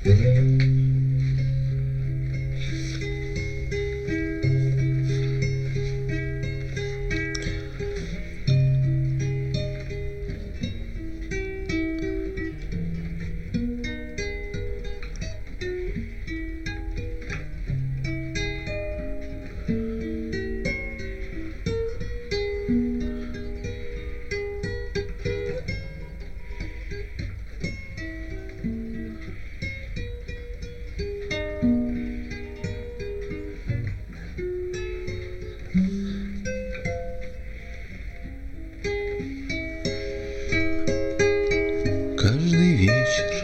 Каждый вечер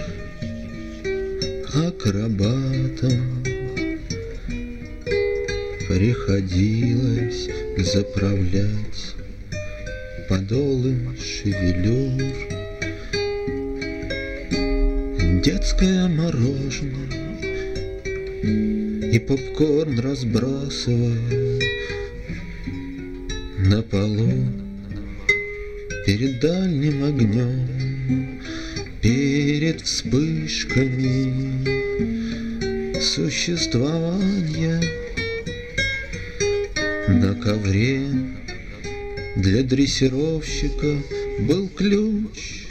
акробатом приходилось заправлять подолы шевелюр. Детское мороженое и попкорн разбрасывая на полу перед дальним огнем, перед вспышками существования. На ковре для дрессировщика был ключ.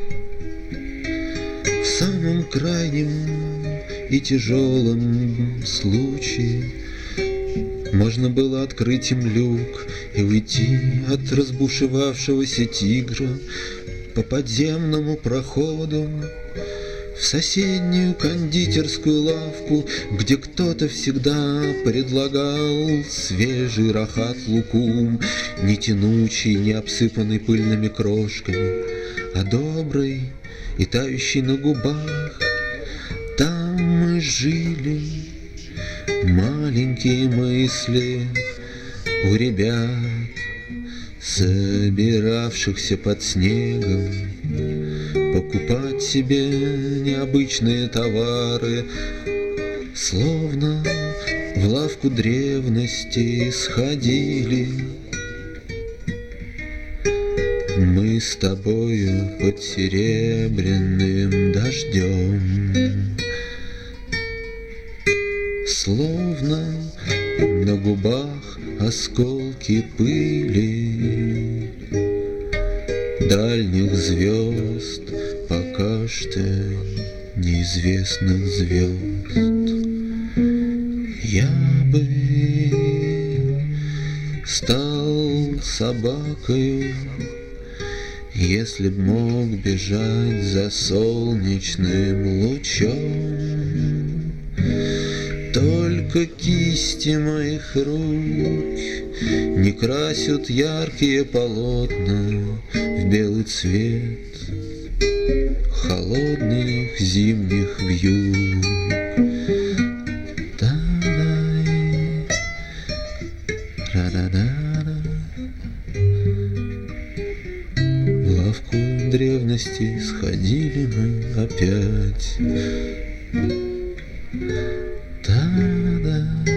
В самом крайнем и тяжелом случае можно было открыть им люк и уйти от разбушевавшегося тигра по подземному проходу в соседнюю кондитерскую лавку, где кто-то всегда предлагал свежий рахат-лукум, не тянучий, не обсыпанный пыльными крошками, а добрый и тающий на губах. Там мы жили, маленькие мысли у ребят, собиравшихся под снегом покупать себе необычные товары, словно в лавку древности сходили. Мы с тобою под серебряным дождем, словно на губах осколки пыли дальних звезд, пока что неизвестных звезд. Я бы стал собакою, если б мог бежать за солнечным лучом. Только кисти моих рук не красят яркие полотна в белый цвет холодных зимних вьюг. В лавку древности сходили мы опять. Та-да.